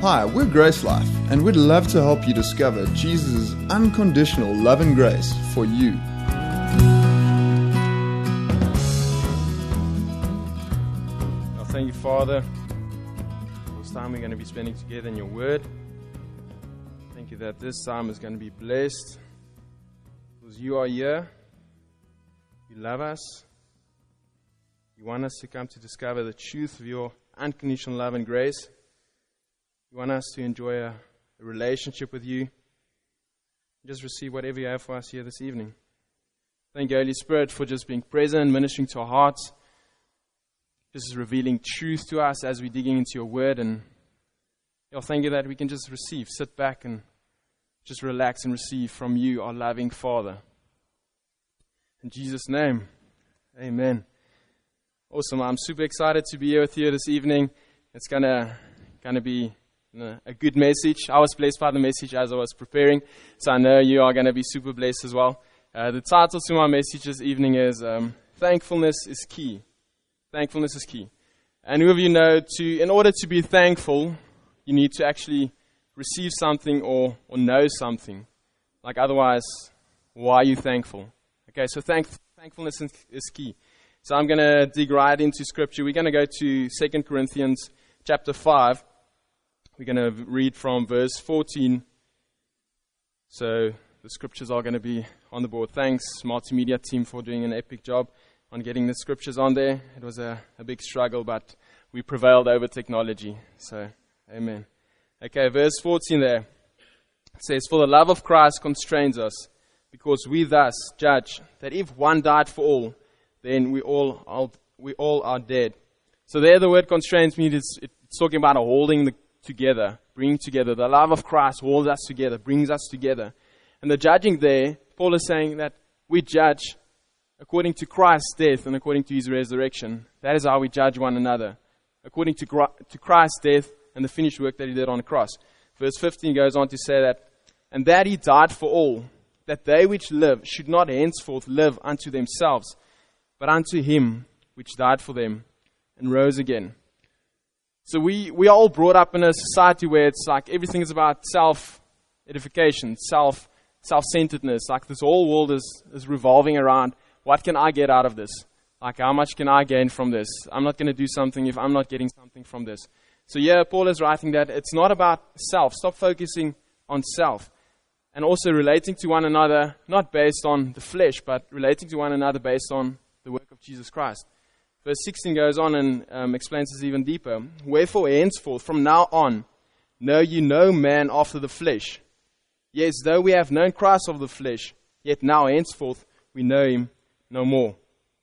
Hi, we're Grace Life, and we'd love to help you discover Jesus' unconditional love and grace for you. Thank you, Father, for this time we're going to be spending together in your word. Thank you that this time is going to be blessed because you are here. You love us. You want us to come to discover the truth of your unconditional love and grace. You want us to enjoy a relationship with you. Just receive whatever you have for us here this evening. Thank you, Holy Spirit, for just being present, ministering to our hearts, just revealing truth to us as we're digging into your word. And thank you that we can just receive, sit back and just relax and receive from you, our loving Father. In Jesus' name, amen. Awesome. I'm super excited to be here with you this evening. It's gonna be a good message. I was blessed by the message as I was preparing, so I know you are going to be super blessed as well. The title to my message this evening is Thankfulness is Key. Thankfulness is key. And who of you know, in order to be thankful, you need to actually receive something or know something. Like otherwise, why are you thankful? Okay, so thankfulness is key. So I'm going to dig right into Scripture. We're going to go to 2 Corinthians chapter 5. We're going to read from verse 14. So the Scriptures are going to be on the board. Thanks, multimedia team, for doing an epic job on getting the Scriptures on there. It was a big struggle, but we prevailed over technology. So, amen. Okay, verse 14 there. It says, "For the love of Christ constrains us, because we thus judge that if one died for all, then we all are dead." So there the word constrains means it's talking about holding together, bringing together. The love of Christ holds us together, brings us together. And the judging there, Paul is saying that we judge according to Christ's death and according to his resurrection. That is how we judge one another, according to Christ's death and the finished work that he did on the cross. Verse 15 goes on to say that, "And that he died for all, that they which live should not henceforth live unto themselves, but unto him which died for them and rose again." So we are all brought up in a society where it's like everything is about self-edification, self-centeredness. Like this whole world is revolving around, what can I get out of this? Like how much can I gain from this? I'm not going to do something if I'm not getting something from this. So Paul is writing that it's not about self. Stop focusing on self. And also relating to one another, not based on the flesh, but relating to one another based on the work of Jesus Christ. Verse 16 goes on and explains this even deeper. "Wherefore henceforth, from now on, know you no man after the flesh. Yes, though we have known Christ of the flesh, yet now henceforth we know him no more."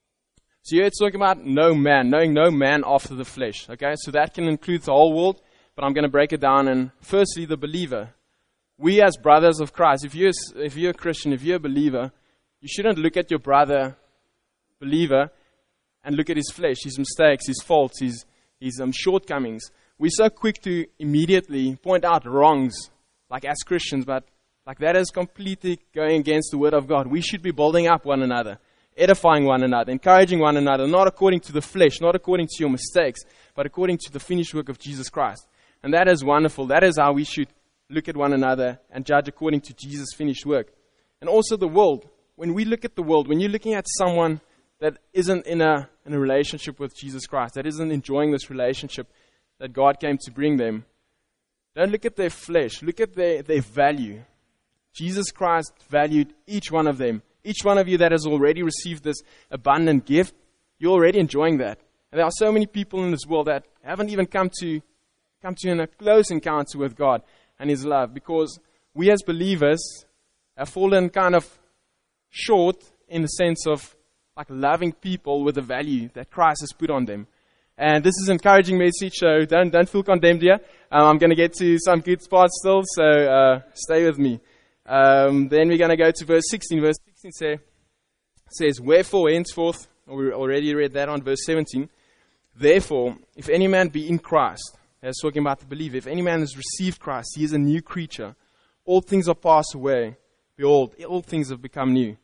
So here it's talking about knowing no man after the flesh. Okay, so that can include the whole world, but I'm going to break it down. And firstly, the believer. We as brothers of Christ, if you're a Christian, if you're a believer, you shouldn't look at your brother believer and look at his flesh, his mistakes, his faults, his shortcomings. We're so quick to immediately point out wrongs, like as Christians, but like that is completely going against the Word of God. We should be building up one another, edifying one another, encouraging one another, not according to the flesh, not according to your mistakes, but according to the finished work of Jesus Christ. And that is wonderful. That is how we should look at one another and judge according to Jesus' finished work. And also the world. When we look at the world, when you're looking at someone that isn't in a relationship with Jesus Christ, that isn't enjoying this relationship that God came to bring them, don't look at their flesh, look at their value. Jesus Christ valued each one of them. Each one of you that has already received this abundant gift, you're already enjoying that. And there are so many people in this world that haven't even come to in a close encounter with God and his love, because we as believers have fallen kind of short in the sense of like loving people with the value that Christ has put on them. And this is an encouraging message, so don't feel condemned here. I'm going to get to some good parts still, so stay with me. Then we're going to go to verse 16. Verse 16 says, "Wherefore henceforth," we already read that on verse 17, "Therefore, if any man be in Christ," that's talking about the believer, "if any man has received Christ, he is a new creature. All things are passed away. Behold, all things have become new."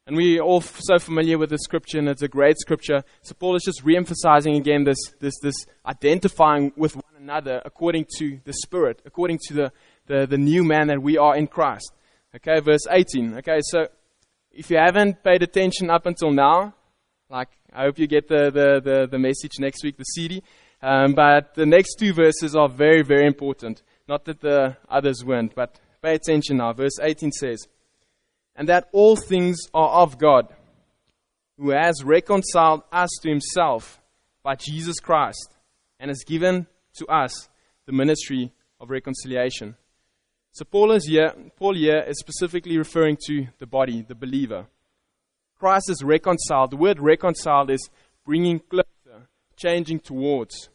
And we're all so familiar with the scripture, and it's a great scripture. So Paul is just re-emphasizing again this identifying with one another according to the Spirit, according to the new man that we are in Christ. Okay, verse 18. Okay, so if you haven't paid attention up until now, like I hope you get the message next week, the CD. But the next two verses are very, very important. Not that the others weren't, but pay attention now. Verse 18 says, "And that all things are of God, who has reconciled us to himself by Jesus Christ, and has given to us the ministry of reconciliation." So Paul here is specifically referring to the body, the believer. Christ is reconciled. The word reconciled is bringing closer, changing towards.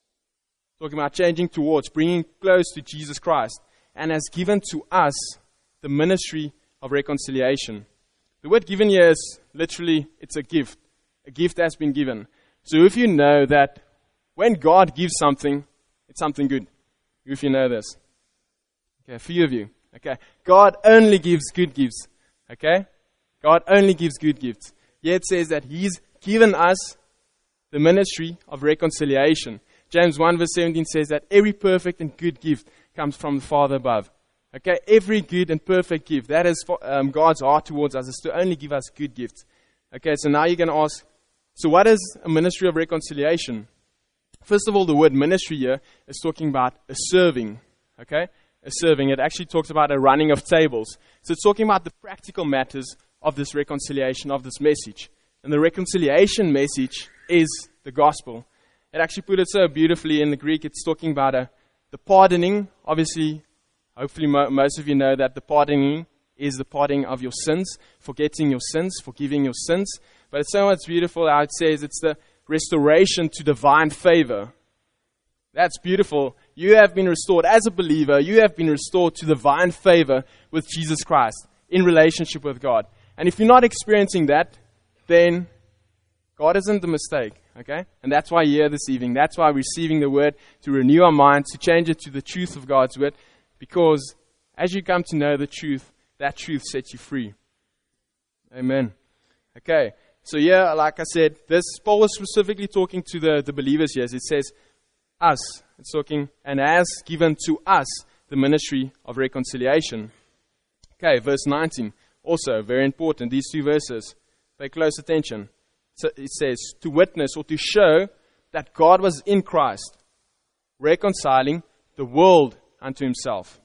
Talking about changing towards, bringing close to Jesus Christ, and has given to us the ministry of reconciliation. The word given here is literally, it's a gift. A gift has been given. So if you know that when God gives something, it's something good. If you know this. Okay, a few of you. Okay, God only gives good gifts. Okay, God only gives good gifts. Yet it says that He's given us the ministry of reconciliation. James 1 verse 17 says that every perfect and good gift comes from the Father above. Okay, every good and perfect gift, that is God's heart towards us, is to only give us good gifts. Okay, so now you're going to ask, so what is a ministry of reconciliation? First of all, the word ministry here is talking about a serving. Okay, a serving. It actually talks about a running of tables. So it's talking about the practical matters of this reconciliation, of this message. And the reconciliation message is the gospel. It actually put it so beautifully in the Greek. It's talking about the pardoning. Obviously, hopefully most of you know that the pardoning is the pardoning of your sins, forgetting your sins, forgiving your sins. But it's so much beautiful how it says it's the restoration to divine favor. That's beautiful. You have been restored as a believer. You have been restored to divine favor with Jesus Christ in relationship with God. And if you're not experiencing that, then God isn't the mistake. Okay? And that's why you're here this evening. That's why we're receiving the word, to renew our minds, to change it to the truth of God's word. Because as you come to know the truth, that truth sets you free. Amen. Okay. So yeah, like I said, Paul was specifically talking to the believers here. It says, us. It's talking, and has given to us the ministry of reconciliation. Okay, verse 19. Also, very important. These two verses. Pay close attention. So it says, to witness or to show that God was in Christ, reconciling the world unto himself,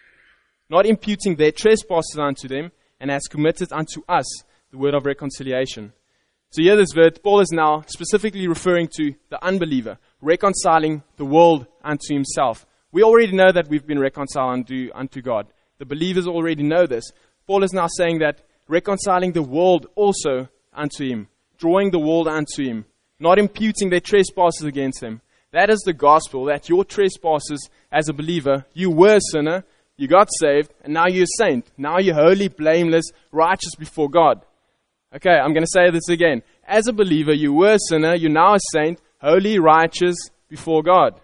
not imputing their trespasses unto them, and has committed unto us the word of reconciliation. So here this verse, Paul is now specifically referring to the unbeliever, reconciling the world unto himself. We already know that we've been reconciled unto God. The believers already know this. Paul is now saying that reconciling the world also unto him, drawing the world unto him, not imputing their trespasses against them. That is the gospel, that your trespasses as a believer, you were a sinner, you got saved, and now you're a saint. Now you're holy, blameless, righteous before God. Okay, I'm going to say this again. As a believer, you were a sinner, you're now a saint, holy, righteous before God.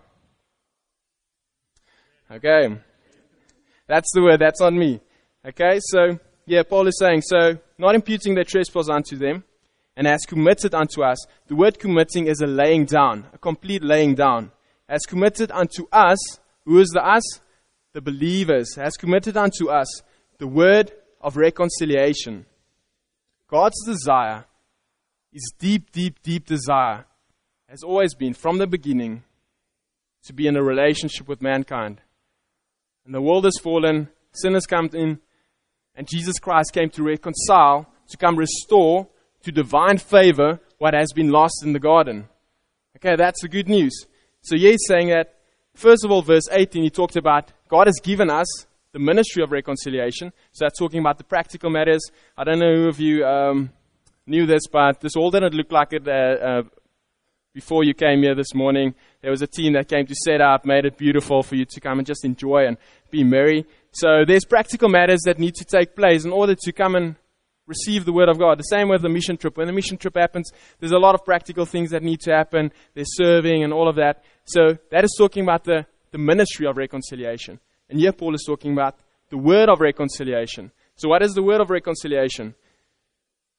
Okay, that's the word, that's on me. Okay, so, yeah, Paul is saying, so, not imputing their trespass unto them, and has committed unto us. The word committing is a laying down, a complete laying down. Has committed unto us, who is the us? The believers. Has committed unto us the word of reconciliation. God's desire, His deep, deep, deep desire, has always been, from the beginning, to be in a relationship with mankind. And the world has fallen, sin has come in, and Jesus Christ came to reconcile, to come restore to divine favor what has been lost in the garden. Okay, that's the good news. So he's saying that, first of all, verse 18, he talked about God has given us the ministry of reconciliation. So that's talking about the practical matters. I don't know who of you knew this, but this all didn't look like it before you came here this morning. There was a team that came to set up, made it beautiful for you to come and just enjoy and be merry. So there's practical matters that need to take place in order to come and receive the word of God. The same with the mission trip. When the mission trip happens, there's a lot of practical things that need to happen. There's serving and all of that. So that is talking about the ministry of reconciliation. And here Paul is talking about the word of reconciliation. So what is the word of reconciliation?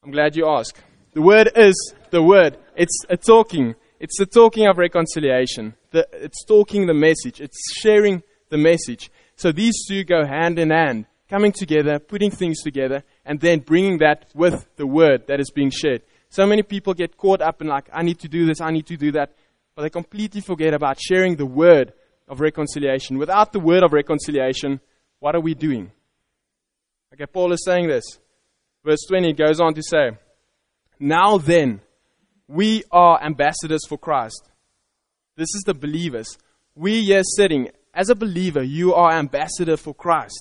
I'm glad you asked. The word is the word. It's a talking. It's the talking of reconciliation. It's talking the message. It's sharing the message. So these two go hand in hand, coming together, putting things together, and then bringing that with the word that is being shared. So many people get caught up in like, I need to do this, I need to do that. But they completely forget about sharing the word of reconciliation. Without the word of reconciliation, what are we doing? Okay, Paul is saying this. Verse 20 goes on to say, now then, we are ambassadors for Christ. This is the believers. We here sitting, as a believer, you are ambassador for Christ.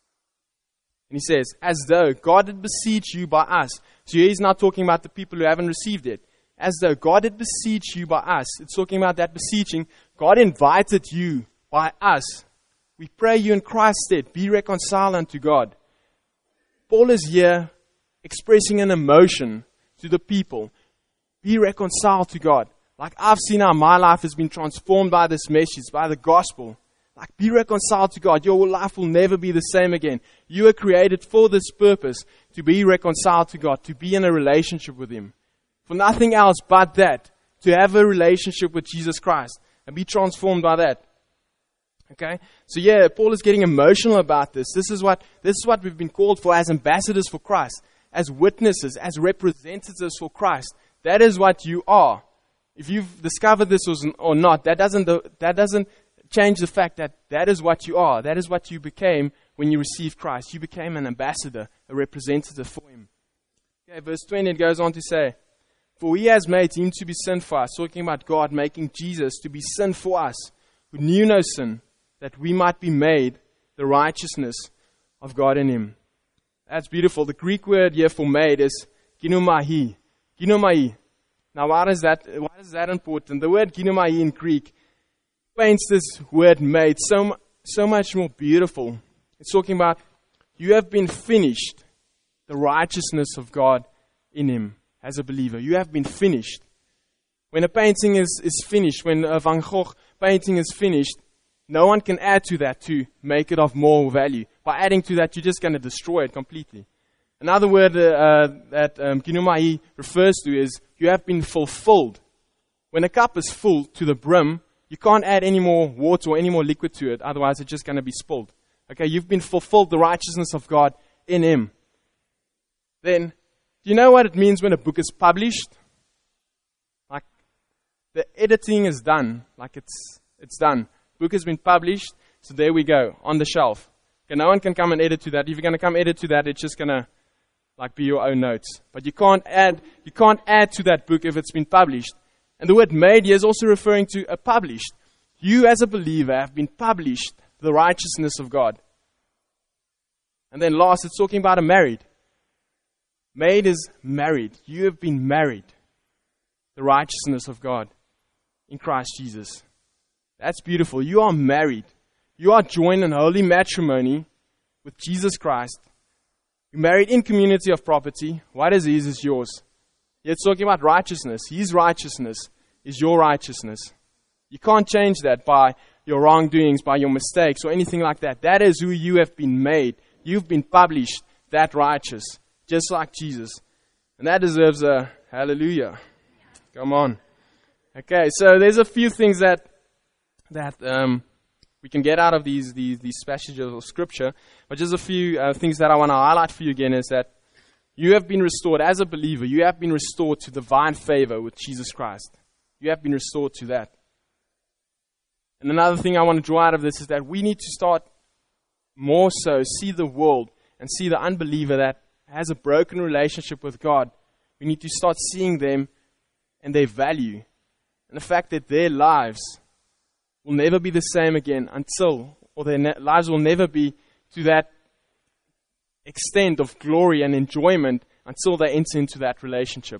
And he says, as though God had beseeched you by us. So he's not talking about the people who haven't received it. As though God had beseeched you by us. It's talking about that beseeching. God invited you by us. We pray you in Christ's stead. Be reconciled unto God. Paul is here expressing an emotion to the people. Be reconciled to God. Like I've seen how my life has been transformed by this message, by the gospel. Like be reconciled to God. Your life will never be the same again. You were created for this purpose, to be reconciled to God, to be in a relationship with Him. For nothing else but that. To have a relationship with Jesus Christ and be transformed by that. Okay? So yeah, Paul is getting emotional about this. This is what we've been called for as ambassadors for Christ, as witnesses, as representatives for Christ. That is what you are. If you've discovered this or not, that doesn't change the fact that that is what you are. That is what you became when you received Christ. You became an ambassador, a representative for Him. Okay, verse 20, it goes on to say, for He has made Him to be sin for us. Talking about God making Jesus to be sin for us, who knew no sin, that we might be made the righteousness of God in Him. That's beautiful. The Greek word here for made is ginomai. Ginomai. Now why is that important? The word ginomai in Greek paints this word made so much more beautiful. It's talking about you have been finished, the righteousness of God in Him as a believer. You have been finished. When a painting is finished, when a Van Gogh painting is finished, no one can add to that to make it of more value. By adding to that, you're just going to destroy it completely. Another word that ginomai refers to is you have been fulfilled. When a cup is full to the brim, you can't add any more water or any more liquid to it, otherwise it's just going to be spilled. Okay, you've been fulfilled, the righteousness of God in Him. Then, do you know what it means when a book is published? Like, the editing is done. Like, it's done. Book has been published, so there we go, on the shelf. Okay, no one can come and edit to that. If you're going to come edit to that, it's just going to like be your own notes. But you can't add to that book if it's been published. And the word made here is also referring to a published. You as a believer have been published, the righteousness of God. And then last, it's talking about a married. Made is married. You have been married, the righteousness of God in Christ Jesus. That's beautiful. You are married. You are joined in holy matrimony with Jesus Christ. You're married in community of property. What is His is yours. It's talking about righteousness. His righteousness is your righteousness. You can't change that by your wrongdoings, by your mistakes, or anything like that. That is who you have been made. You've been published that righteous, just like Jesus. And that deserves a hallelujah. Come on. Okay, so there's a few things that we can get out of these passages of Scripture. But just a few things that I want to highlight for you again is that you have been restored as a believer. You have been restored to divine favor with Jesus Christ. You have been restored to that. And another thing I want to draw out of this is that we need to start more so see the world and see the unbeliever that has a broken relationship with God. We need to start seeing them and their value and the fact that their lives will never be the same again or their lives will never be to that extent of glory and enjoyment until they enter into that relationship.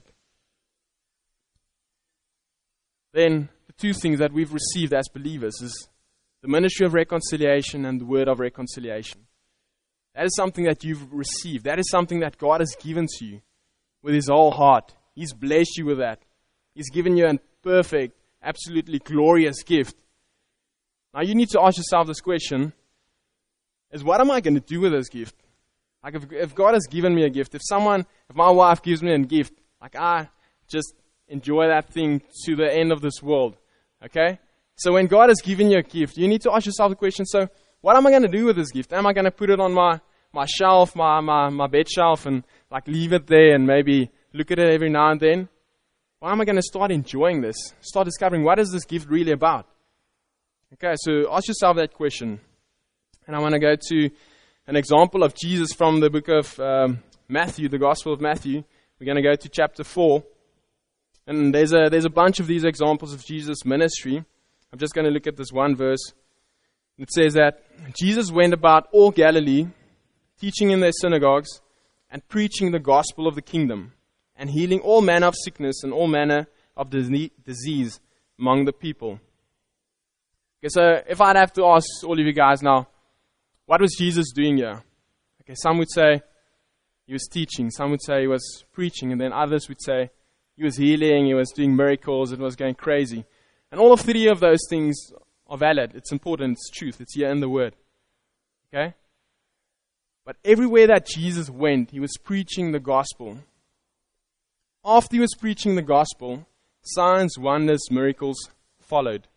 Then the two things that we've received as believers is the ministry of reconciliation and the word of reconciliation. That is something that you've received. That is something that God has given to you with His whole heart. He's blessed you with that. He's given you a perfect, absolutely glorious gift. Now you need to ask yourself this question, is what am I going to do with this gift? Like if God has given me a gift, if my wife gives me a gift, like I just enjoy that thing to the end of this world. Okay? So when God has given you a gift, you need to ask yourself the question, so what am I going to do with this gift? Am I going to put it on my shelf, my bed shelf, and like leave it there and maybe look at it every now and then? Or am I going to start enjoying this? Start discovering, what is this gift really about? Okay, so ask yourself that question. And I want to go to an example of Jesus from the book of Matthew, the Gospel of Matthew. We're going to go to chapter 4. And there's a bunch of these examples of Jesus' ministry. I'm just going to look at this one verse. It says that Jesus went about all Galilee, teaching in their synagogues and preaching the gospel of the kingdom, and healing all manner of sickness and all manner of disease among the people. Okay, so if I'd have to ask all of you guys now, what was Jesus doing here? Okay, some would say he was teaching, some would say he was preaching, and then others would say he was healing, he was doing miracles, it was going crazy. And all of three of those things are valid. It's important, it's truth, it's here in the Word. Okay? But everywhere that Jesus went, he was preaching the gospel. After he was preaching the gospel, signs, wonders, miracles followed.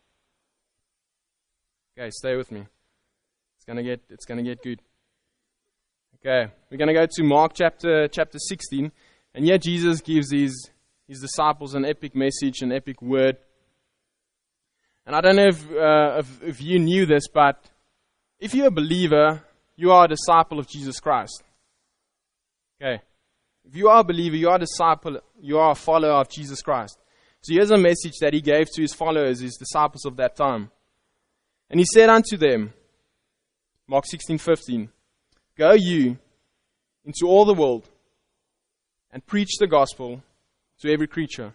Okay, stay with me. It's gonna get good. Okay, we're gonna go to Mark chapter 16, and here Jesus gives his disciples an epic message, an epic word. And I don't know if you knew this, but if you're a believer, you are a disciple of Jesus Christ. Okay. If you are a believer, you are a disciple, you are a follower of Jesus Christ. So here's a message that he gave to his followers, his disciples of that time. And he said unto them, Mark 16:15, "Go you into all the world and preach the gospel to every creature."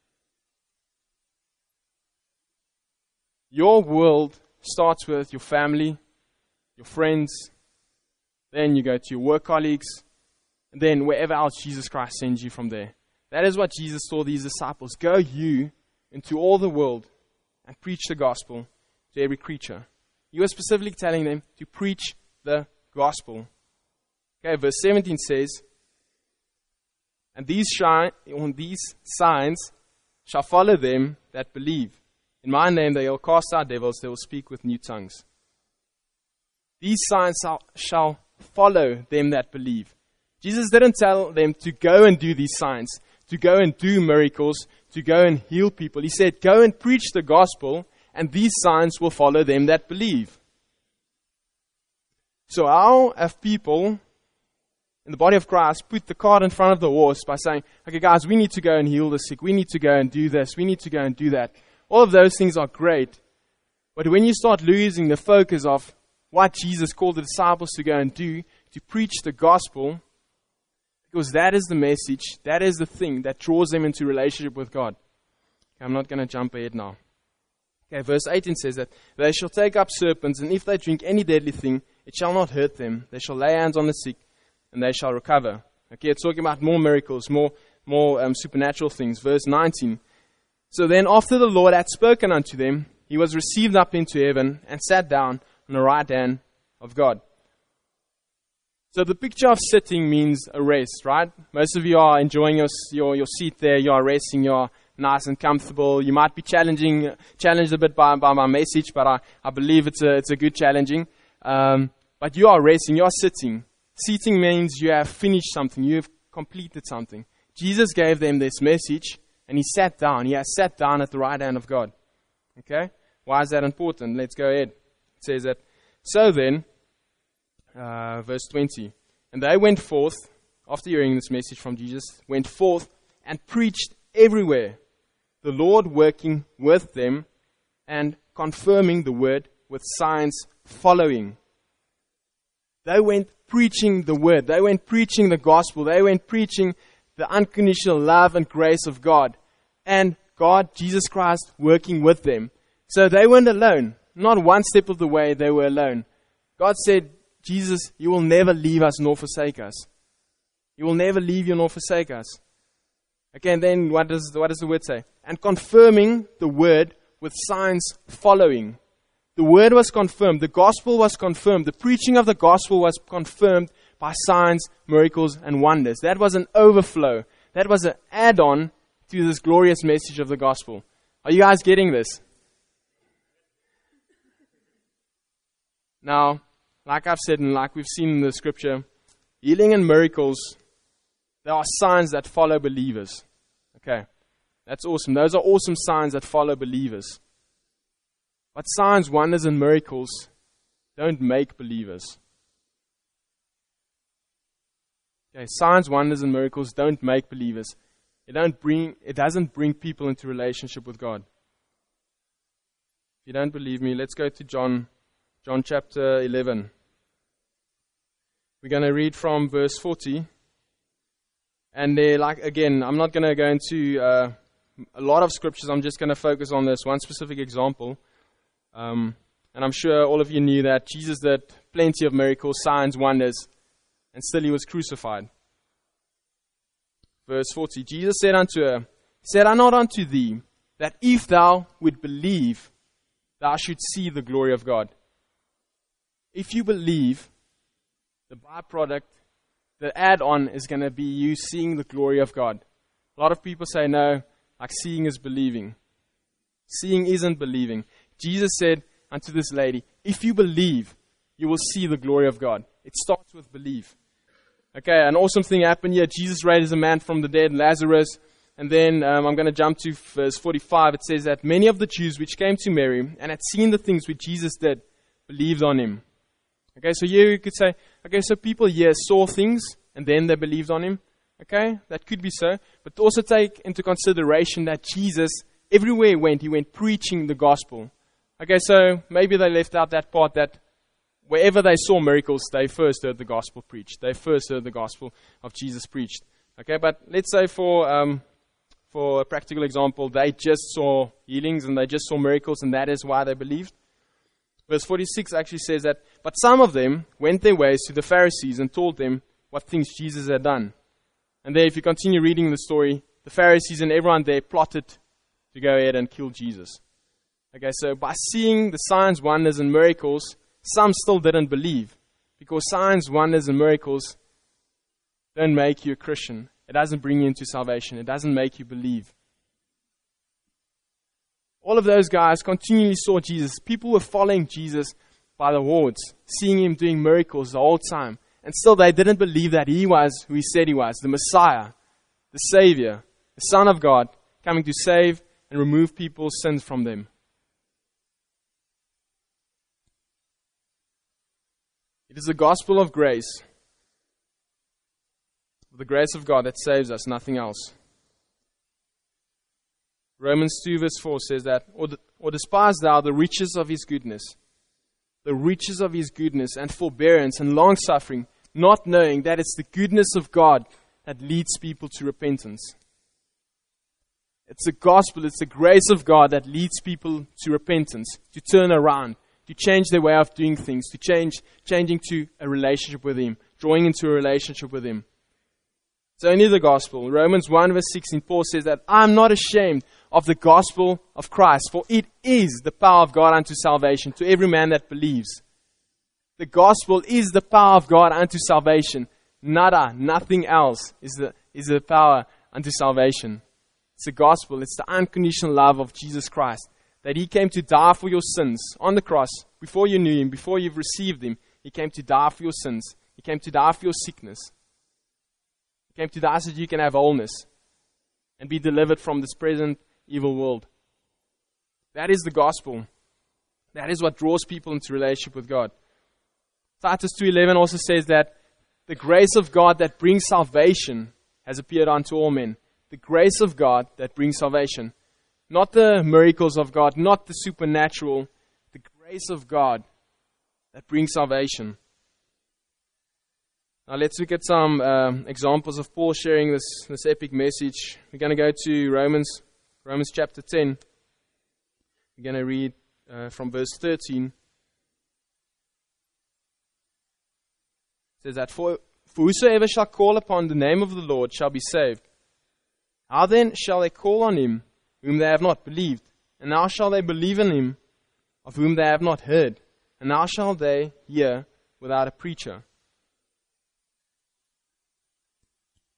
Your world starts with your family, your friends, then you go to your work colleagues, and then wherever else Jesus Christ sends you from there. That is what Jesus told these disciples. Go you into all the world and preach the gospel to every creature. He was specifically telling them to preach the gospel. Okay, verse 17 says, "And these signs shall follow them that believe. In my name they will cast out devils, they will speak with new tongues." These signs shall follow them that believe. Jesus didn't tell them to go and do these signs, to go and do miracles, to go and heal people. He said, go and preach the gospel, and these signs will follow them that believe. So how have people in the body of Christ put the cart in front of the horse by saying, okay guys, we need to go and heal the sick, we need to go and do this, we need to go and do that. All of those things are great. But when you start losing the focus of what Jesus called the disciples to go and do, to preach the gospel, because that is the message, that is the thing that draws them into relationship with God. Okay, I'm not going to jump ahead now. Okay, verse 18 says that they shall take up serpents, and if they drink any deadly thing, it shall not hurt them. They shall lay hands on the sick, and they shall recover. Okay, it's talking about more miracles, more supernatural things. Verse 19. So then after the Lord had spoken unto them, he was received up into heaven and sat down on the right hand of God. So the picture of sitting means a rest, right? Most of you are enjoying your seat there. You are resting. You are nice and comfortable. You might be challenged a bit by my message, but I believe it's a good challenging. But you are resting. You are sitting. Seating means you have finished something. You have completed something. Jesus gave them this message, and he sat down. He has sat down at the right hand of God. Okay? Why is that important? Let's go ahead. It says that, so then, verse 20, and they went forth, after hearing this message from Jesus, went forth and preached everywhere, the Lord working with them and confirming the word with signs following. They went preaching the word. They went preaching the gospel. They went preaching the unconditional love and grace of God. And God, Jesus Christ, working with them. So they weren't alone. Not one step of the way they were alone. God said, Jesus, you will never leave us nor forsake us. You will never leave you nor forsake us. Okay, and then what does the word say? And confirming the word with signs following. The word was confirmed. The gospel was confirmed. The preaching of the gospel was confirmed by signs, miracles, and wonders. That was an overflow. That was an add-on to this glorious message of the gospel. Are you guys getting this? Now, like I've said and like we've seen in the scripture, healing and miracles, there are signs that follow believers. Okay, that's awesome. Those are awesome signs that follow believers. But signs, wonders, and miracles don't make believers. Okay, signs, wonders, and miracles don't make believers. It doesn't bring people into relationship with God. If you don't believe me, let's go to John chapter 11. We're going to read from verse 40. And there, again, I'm not going to go into a lot of scriptures. I'm just going to focus on this one specific example. And I'm sure all of you knew that Jesus did plenty of miracles, signs, wonders, and still he was crucified. Verse 40, Jesus said unto her, Said I not unto thee, that if thou would believe, thou should see the glory of God? If you believe, the byproduct, the add-on is going to be you seeing the glory of God. A lot of people say, no, like seeing is believing. Seeing isn't believing. Jesus said unto this lady, if you believe, you will see the glory of God. It starts with belief. Okay, an awesome thing happened here. Jesus raised a man from the dead, Lazarus. And then I'm going to jump to verse 45. It says that many of the Jews which came to Mary and had seen the things which Jesus did, believed on him. Okay, so here you could say, okay, so people here saw things and then they believed on him. Okay, that could be so. But also take into consideration that Jesus, everywhere he went preaching the gospel. Okay, so maybe they left out that part that wherever they saw miracles, they first heard the gospel preached. They first heard the gospel of Jesus preached. Okay, but let's say for a practical example, they just saw healings and they just saw miracles and that is why they believed. Verse 46 actually says that, but some of them went their ways to the Pharisees and told them what things Jesus had done. And there, if you continue reading the story, the Pharisees and everyone there plotted to go ahead and kill Jesus. Okay, so by seeing the signs, wonders, and miracles, some still didn't believe. Because signs, wonders, and miracles don't make you a Christian. It doesn't bring you into salvation. It doesn't make you believe. All of those guys continually saw Jesus. People were following Jesus by the hordes, seeing him doing miracles the whole time. And still they didn't believe that he was who he said he was, the Messiah, the Savior, the Son of God, coming to save and remove people's sins from them. It is the gospel of grace, the grace of God that saves us, nothing else. Romans 2 verse 4 says that, or despise thou the riches of his goodness and forbearance and long-suffering, not knowing that it's the goodness of God that leads people to repentance. It's the gospel, it's the grace of God that leads people to repentance, to turn around, to change their way of doing things, to changing to a relationship with him, drawing into a relationship with him. It's only the gospel. Romans 1 verse 16, Paul says that, I am not ashamed of the gospel of Christ, for it is the power of God unto salvation to every man that believes. The gospel is the power of God unto salvation. Nothing else is the power unto salvation. It's the gospel. It's the unconditional love of Jesus Christ. That he came to die for your sins on the cross. Before you knew him, before you've received him, he came to die for your sins. He came to die for your sickness. He came to die so that you can have wholeness and be delivered from this present evil world. That is the gospel. That is what draws people into relationship with God. Titus 2:11 also says that the grace of God that brings salvation has appeared unto all men. The grace of God that brings salvation. Not the miracles of God, not the supernatural. The grace of God that brings salvation. Now let's look at some examples of Paul sharing this epic message. We're going to go to Romans chapter 10. We're going to read from verse 13. It says that, For whosoever shall call upon the name of the Lord shall be saved. How then shall they call on him whom they have not believed? And how shall they believe in him of whom they have not heard? And how shall they hear without a preacher?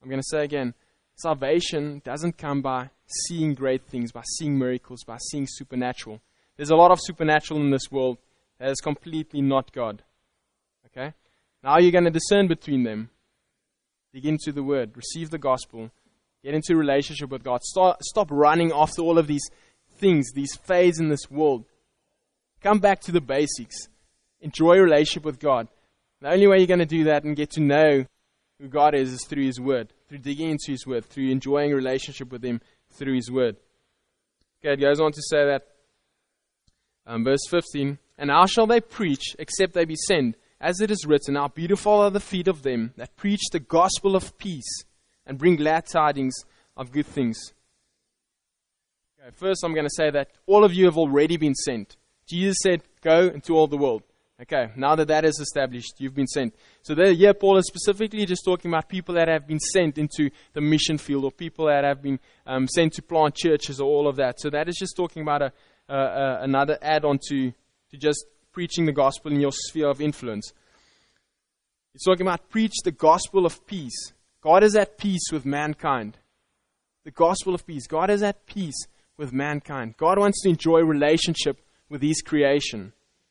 I'm going to say again, salvation doesn't come by seeing great things, by seeing miracles, by seeing supernatural. There's a lot of supernatural in this world that is completely not God. Okay? Now you're going to discern between them. Dig into the Word, receive the gospel, get into a relationship with God. Stop running after all of these things, these fads in this world. Come back to the basics. Enjoy a relationship with God. The only way you're going to do that and get to know who God is through His Word, through digging into His Word, through enjoying a relationship with Him through His Word. Okay, it goes on to say that, verse 15, "And how shall they preach, except they be sent? As it is written, how beautiful are the feet of them that preach the gospel of peace and bring glad tidings of good things." Okay, first, I'm going to say that all of you have already been sent. Jesus said, "Go into all the world." Okay, now that is established, you've been sent. So here Paul is specifically just talking about people that have been sent into the mission field, or people that have been sent to plant churches, or all of that. So that is just talking about another add-on to just preaching the gospel in your sphere of influence. He's talking about preach the gospel of peace. God is at peace with mankind. The gospel of peace. God is at peace with mankind. God wants to enjoy relationship with His creation.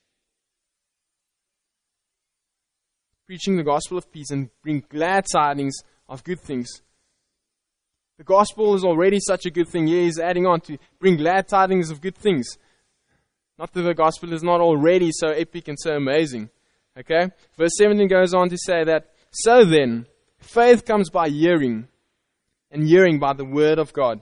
Preaching the gospel of peace and bring glad tidings of good things. The gospel is already such a good thing. Here he's adding on to bring glad tidings of good things. Not that the gospel is not already so epic and so amazing. Okay? Verse 17 goes on to say that, "So then, faith comes by hearing, and hearing by the word of God."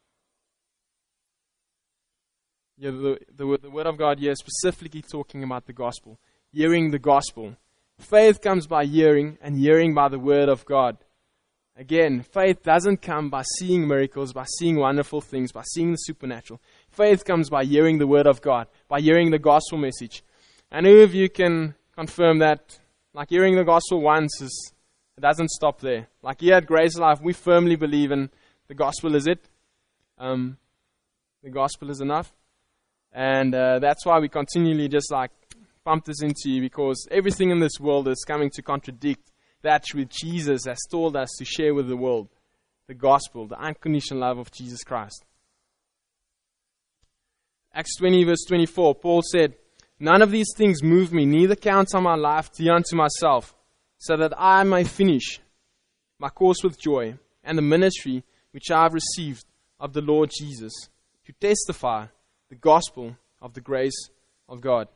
Yeah, the word of God here is specifically talking about the gospel. Hearing the gospel. Faith comes by hearing, and hearing by the word of God. Again, faith doesn't come by seeing miracles, by seeing wonderful things, by seeing the supernatural. Faith comes by hearing the word of God, by hearing the gospel message. And who of you can confirm that, like, hearing the gospel once, it doesn't stop there? Like here at Grace Life, we firmly believe in the gospel is it. The gospel is enough. And that's why we continually just pump this into you, because everything in this world is coming to contradict that which Jesus has told us to share with the world. The gospel, the unconditional love of Jesus Christ. Acts 20 verse 24, Paul said, "None of these things move me, neither count on my life dear unto myself, so that I may finish my course with joy, and the ministry which I have received of the Lord Jesus, to testify the gospel of the grace of God."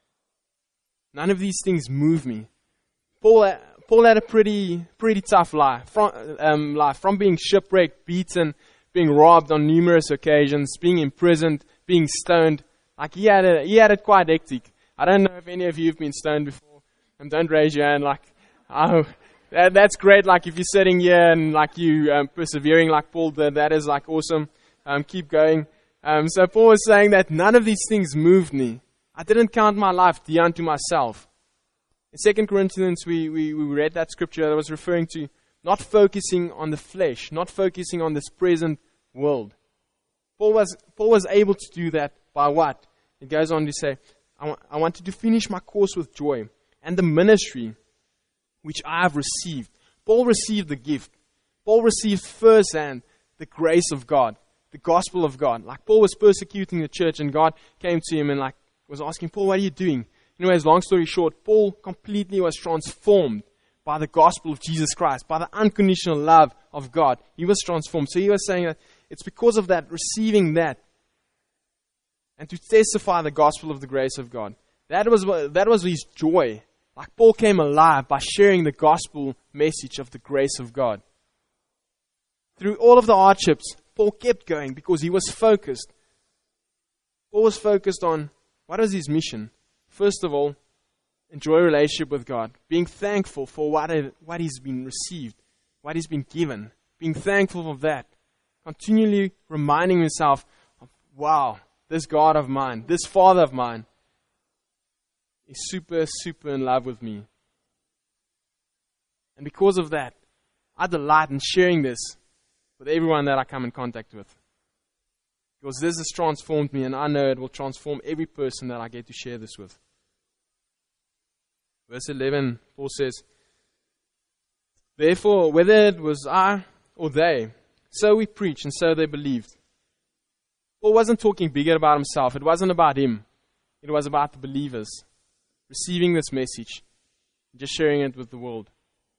None of these things move me. Paul had a pretty tough life. From being shipwrecked, beaten, being robbed on numerous occasions, being imprisoned, being stoned. Like he had it quite hectic. I don't know if any of you have been stoned before. Don't raise your hand. That's great. Like if you're sitting here and you persevering like Paul did, that is awesome. Keep going. So Paul was saying that none of these things moved me. I didn't count my life dear unto myself. In 2 Corinthians, we read that scripture that was referring to not focusing on the flesh, not focusing on this present world. Paul was able to do that by what? It goes on to say, I wanted to finish my course with joy, and the ministry which I have received. Paul received the gift. Paul received firsthand the grace of God, the gospel of God. Like Paul was persecuting the church, and God came to him and was asking, Paul, what are you doing? Anyways, long story short, Paul completely was transformed by the gospel of Jesus Christ, by the unconditional love of God. He was transformed. So he was saying that it's because of that, receiving that, and to testify the gospel of the grace of God. That was his joy. Like Paul came alive by sharing the gospel message of the grace of God. Through all of the hardships, Paul kept going because he was focused. Paul was focused on what was his mission. First of all, enjoy a relationship with God. Being thankful for what he's been received, what he's been given. Being thankful for that. Continually reminding himself of, wow, this God of mine, this Father of mine is super, super in love with me. And because of that, I delight in sharing this with everyone that I come in contact with. Because this has transformed me, and I know it will transform every person that I get to share this with. Verse 11, Paul says, Therefore, whether it was I or they, so we preached and so they believed. Paul wasn't talking bigger about himself. It wasn't about him. It was about the believers receiving this message, just sharing it with the world.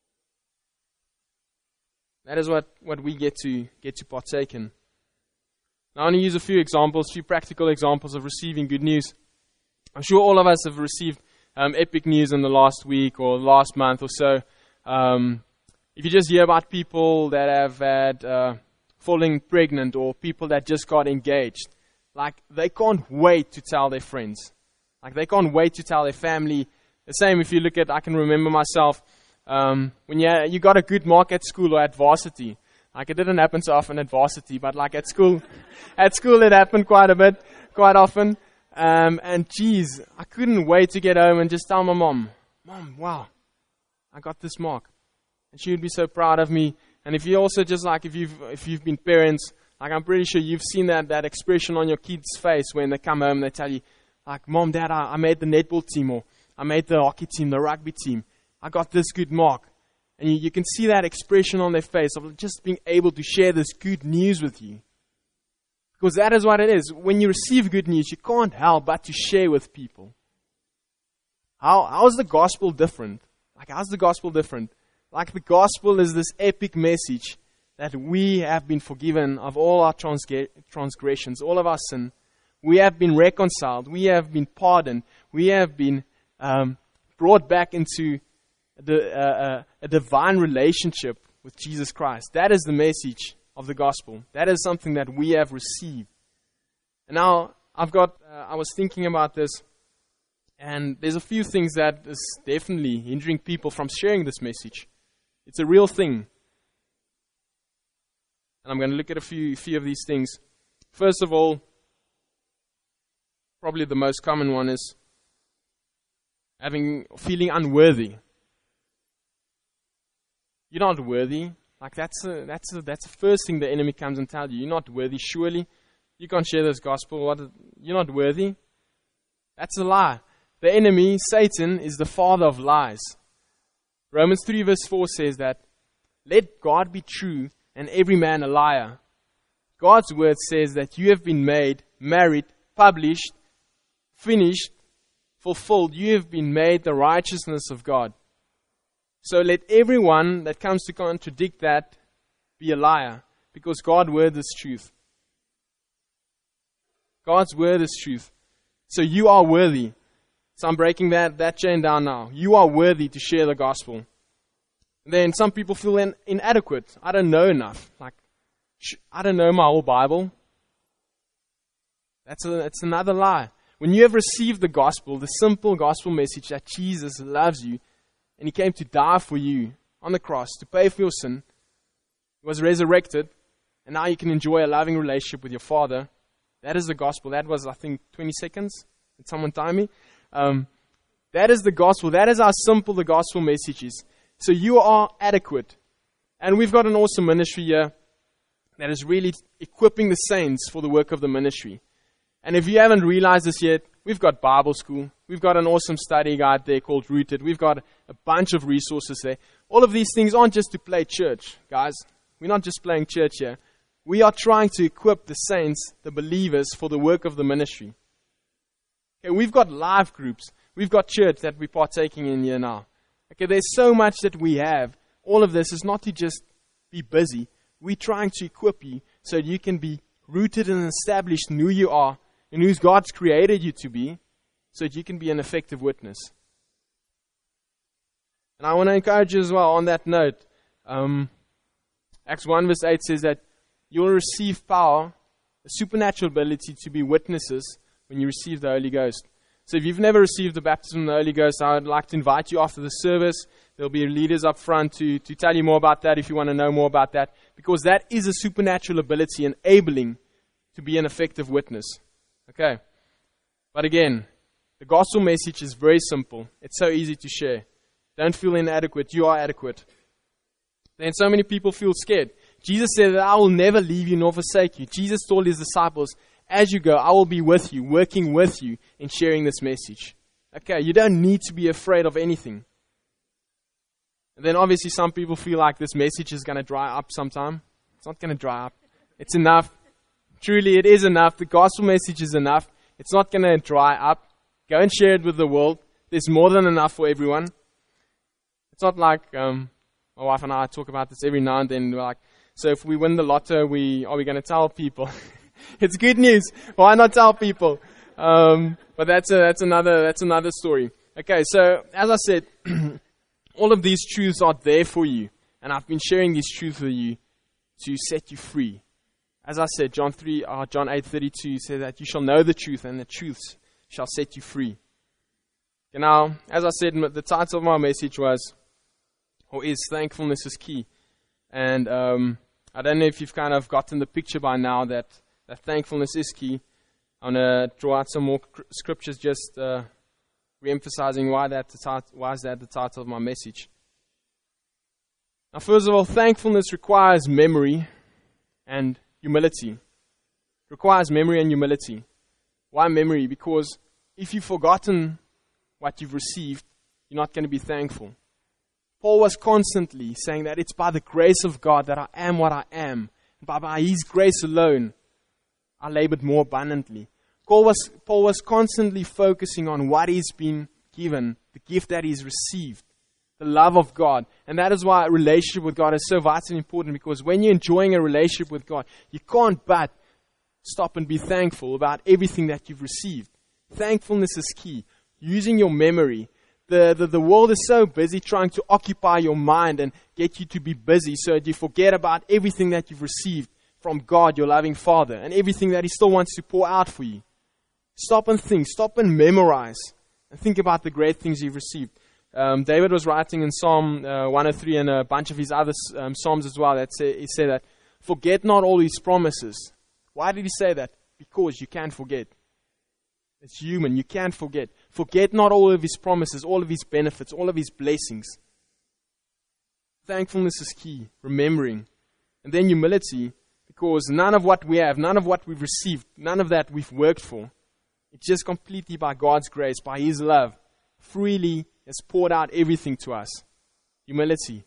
That is what we get to partake in. Now, I want to use a few practical examples of receiving good news. I'm sure all of us have received epic news in the last week or last month or so. If you just hear about people that have had falling pregnant or people that just got engaged, like they can't wait to tell their friends. Like they can't wait to tell their family. The same if you look at, I can remember myself, when you got a good mark at school or at varsity. Like it didn't happen so often at varsity, but like at school it happened quite often. And geez, I couldn't wait to get home and just tell my mom, wow, I got this mark. And she would be so proud of me. And if you also just like, if you've been parents, like I'm pretty sure you've seen that expression on your kids' face when they come home and they tell you, like, Mom, Dad, I made the netball team, or I made the hockey team, the rugby team. I got this good mark. And you can see that expression on their face of just being able to share this good news with you. Because that is what it is. When you receive good news, you can't help but to share with people. How is the gospel different? Like, how's the gospel different? Like, the gospel is this epic message that we have been forgiven of all our transgressions, all of our sin. We have been reconciled. We have been pardoned. We have been brought back into a divine relationship with Jesus Christ. That is the message of the gospel. That is something that we have received. And now I was thinking about this, and there's a few things that is definitely hindering people from sharing this message. It's a real thing. And I'm going to look at a few of these things. First of all, probably the most common one is feeling unworthy. You're not worthy. Like that's the first thing the enemy comes and tells you. You're not worthy. Surely you can't share this gospel. You're not worthy. That's a lie. The enemy, Satan, is the father of lies. Romans 3 verse 4 says that, let God be true and every man a liar. God's word says that you have been made, married, published, finished, fulfilled. You have been made the righteousness of God. So let everyone that comes to contradict that be a liar, because God's word is truth. God's word is truth. So you are worthy. So I'm breaking that chain down now. You are worthy to share the gospel. Then some people feel inadequate. I don't know enough. Like, I don't know my whole Bible. That's another lie. When you have received the gospel, the simple gospel message that Jesus loves you, and He came to die for you on the cross, to pay for your sin, He was resurrected, and now you can enjoy a loving relationship with your Father. That is the gospel. That was, I think, 20 seconds. Did someone time me? That is the gospel. That is how simple the gospel message is. So you are adequate. And we've got an awesome ministry here that is really equipping the saints for the work of the ministry. And if you haven't realized this yet, we've got Bible school. We've got an awesome study guide there called Rooted. We've got a bunch of resources there. All of these things aren't just to play church, guys. We're not just playing church here. We are trying to equip the saints, the believers, for the work of the ministry. Okay, we've got live groups. We've got church that we're partaking in here now. Okay, there's so much that we have. All of this is not to just be busy. We're trying to equip you so that you can be rooted and established in who you are and who God's created you to be, so that you can be an effective witness. And I want to encourage you as well on that note. Acts 1 verse 8 says that you'll receive power, a supernatural ability to be witnesses when you receive the Holy Ghost. So if you've never received the baptism of the Holy Ghost, I would like to invite you after the service. There'll be leaders up front to tell you more about that if you want to know more about that. Because that is a supernatural ability enabling to be an effective witness. Okay. But again, the gospel message is very simple. It's so easy to share. Don't feel inadequate. You are adequate. Then so many people feel scared. Jesus said that I will never leave you nor forsake you. Jesus told His disciples, as you go, I will be with you, working with you in sharing this message. Okay, you don't need to be afraid of anything. And then obviously some people feel like this message is going to dry up sometime. It's not going to dry up. It's enough. Truly, it is enough. The gospel message is enough. It's not going to dry up. Go and share it with the world. There's more than enough for everyone. It's not like my wife and I talk about this every now and then. We're like, so if we win the lotto, are we going to tell people? It's good news. Why not tell people? But that's another story. Okay, so as I said, all of these truths are there for you, and I've been sharing these truths with you to set you free. As I said, John 8:32 says that you shall know the truth, and the truths shall set you free. And now, as I said, the title of my message is Thankfulness is Key. And I don't know if you've kind of gotten the picture by now that thankfulness is key. I'm going to draw out some more scriptures, just re-emphasizing why is that the title of my message. Now, first of all, thankfulness requires memory and humility. It requires memory and humility. Why memory? Because if you've forgotten what you've received, you're not going to be thankful. Paul was constantly saying that it's by the grace of God that I am what I am. By His grace alone, I labored more abundantly. Paul was constantly focusing on what he's been given, the gift that he's received, the love of God. And that is why a relationship with God is so vitally important, because when you're enjoying a relationship with God, you can't but stop and be thankful about everything that you've received. Thankfulness is key. Using your memory. The world is so busy trying to occupy your mind and get you to be busy so that you forget about everything that you've received from God, your loving Father, and everything that He still wants to pour out for you. Stop and think. Stop and memorize. And think about the great things you've received. David was writing in Psalm 103 and a bunch of his other Psalms as well. He said that, forget not all His promises. Why did he say that? Because you can forget. It's human. You can't forget. Forget not all of His promises, all of His benefits, all of His blessings. Thankfulness is key. Remembering. And then humility, because none of what we have, none of what we've received, none of that we've worked for. It's just completely by God's grace, by His love. Freely has poured out everything to us. Humility.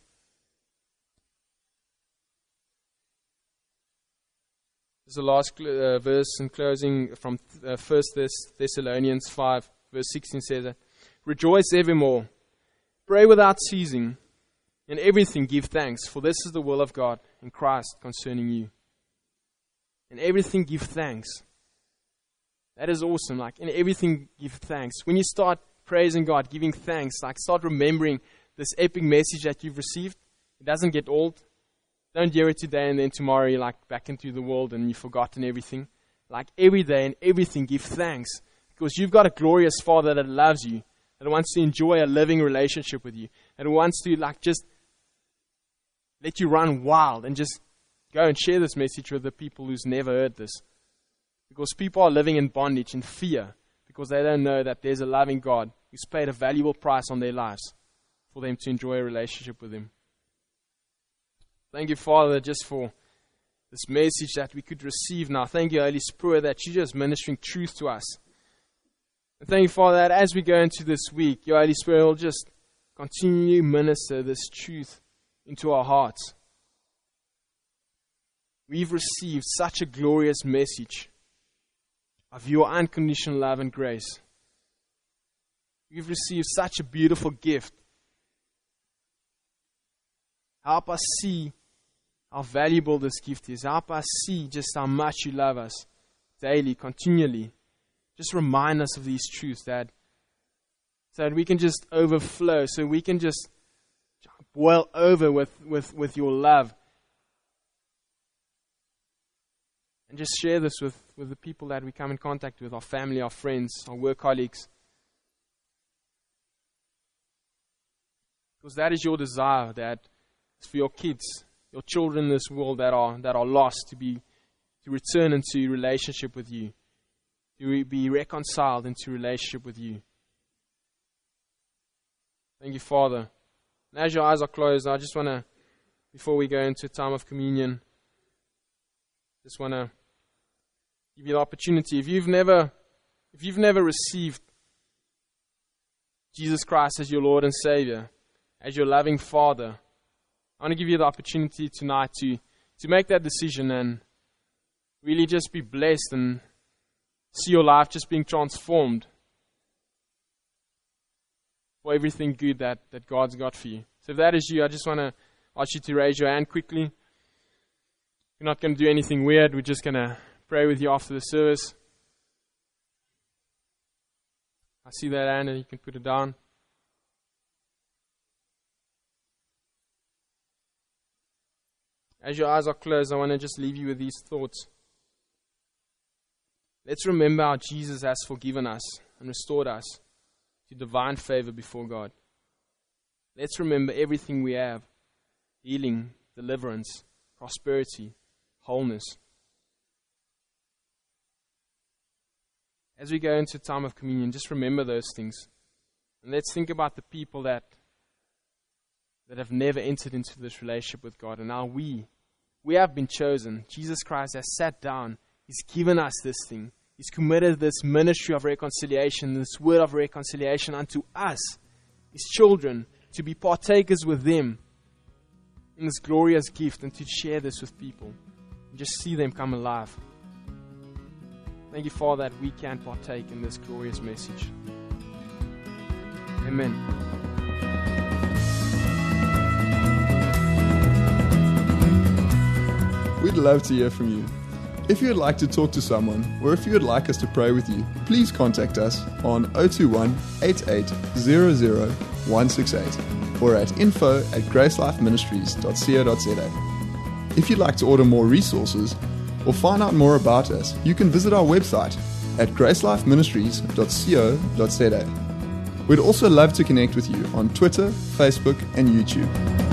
This is the last verse in closing from 1 Thessalonians 5, verse 16 says that, rejoice evermore, pray without ceasing, in everything give thanks, for this is the will of God in Christ concerning you. In everything give thanks. That is awesome. Like, in everything give thanks. When you start praising God, giving thanks, like start remembering this epic message that you've received, it doesn't get old. Don't hear it today and then tomorrow you're like back into the world and you've forgotten everything. Like every day and everything, give thanks. Because you've got a glorious Father that loves you, that wants to enjoy a living relationship with you, and wants to like just let you run wild and just go and share this message with the people who's never heard this. Because people are living in bondage and fear because they don't know that there's a loving God who's paid a valuable price on their lives for them to enjoy a relationship with Him. Thank you, Father, just for this message that we could receive now. Thank you, Holy Spirit, that you're just ministering truth to us. And thank you, Father, that as we go into this week, your Holy Spirit will just continue to minister this truth into our hearts. We've received such a glorious message of your unconditional love and grace. We've received such a beautiful gift. Help us see how valuable this gift is. Help us see just how much you love us daily, continually. Just remind us of these truths, Dad, so that we can just overflow, so we can just boil over with your love. And just share this with the people that we come in contact with, our family, our friends, our work colleagues. Because that is your desire, Dad. It's for your kids, your children in this world that are lost to return into relationship with you, to be reconciled into relationship with you. Thank you, Father. And as your eyes are closed, I just want to, before we go into a time of communion, just want to give you the opportunity. If you've never received Jesus Christ as your Lord and Savior, as your loving Father, I want to give you the opportunity tonight to make that decision and really just be blessed and see your life just being transformed for everything good that God's got for you. So if that is you, I just want to ask you to raise your hand quickly. We're not going to do anything weird. We're just going to pray with you after the service. I see that hand, and you can put it down. As your eyes are closed, I want to just leave you with these thoughts. Let's remember how Jesus has forgiven us and restored us to divine favor before God. Let's remember everything we have: healing, deliverance, prosperity, wholeness. As we go into a time of communion, just remember those things. And let's think about the people that have never entered into this relationship with God. And now we have been chosen. Jesus Christ has sat down. He's given us this thing. He's committed this ministry of reconciliation, this word of reconciliation unto us, His children, to be partakers with them in this glorious gift and to share this with people and just see them come alive. Thank you, Father, that we can partake in this glorious message. Amen. We'd love to hear from you. If you would like to talk to someone, or if you would like us to pray with you, please contact us on 021 8800 168 or at info@gracelifeministries.co.za. If you'd like to order more resources or find out more about us, you can visit our website at gracelifeministries.co.za. We'd also love to connect with you on Twitter, Facebook, and YouTube.